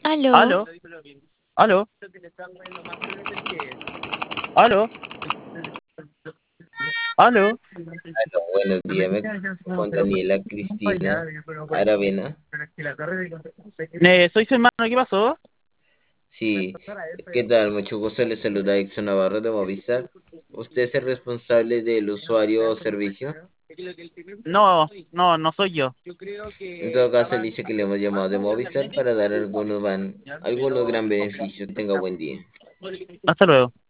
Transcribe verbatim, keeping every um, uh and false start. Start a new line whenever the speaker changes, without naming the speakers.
Aló,
¿Aló? ¿Aló? ¿Aló? ¿Aló?
Aló, buenos días, me- con Daniela Cristina Aravena.
Eh, soy su hermano, ¿qué pasó?
Sí, ¿qué tal? Mucho gusto, le saluda Exxon Navarro de Movistar. ¿Usted es el responsable del usuario o servicio?
No, no, no soy yo.
En todo caso, le dice que le hemos llamado de Movistar para dar algunos, van, algunos gran beneficios. Que tenga buen día.
Hasta luego.